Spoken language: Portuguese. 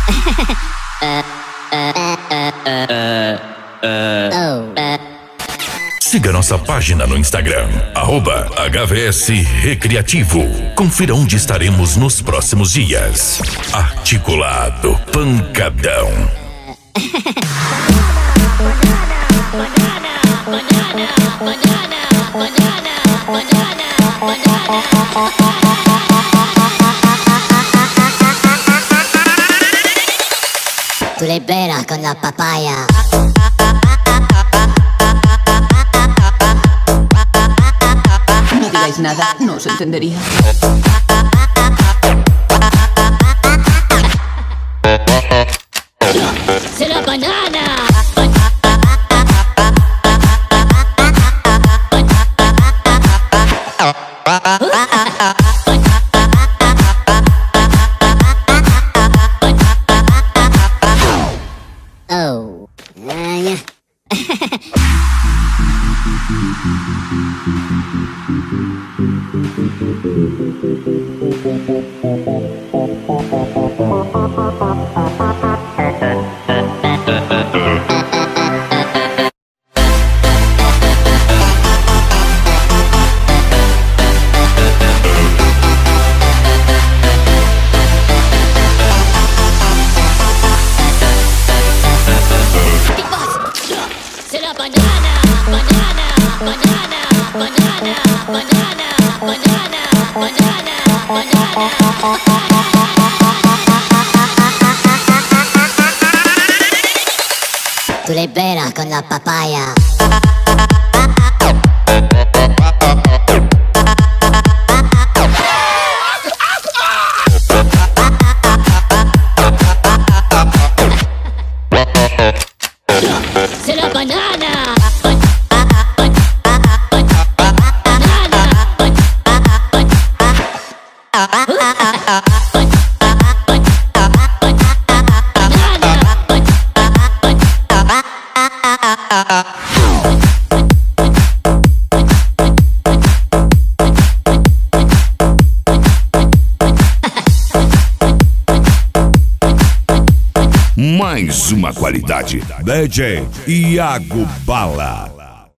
Siga nossa página no Instagram, @HVS Recreativo. Confira onde estaremos nos próximos dias. Articulado Pancadão. Tú liberas con la papaya. No digáis nada, no os entendería. ¡Se la banana! Oh, yeah. Tú liberas con la papaya. ¡Se la banana! Mais uma qualidade. DJ Iago Bala.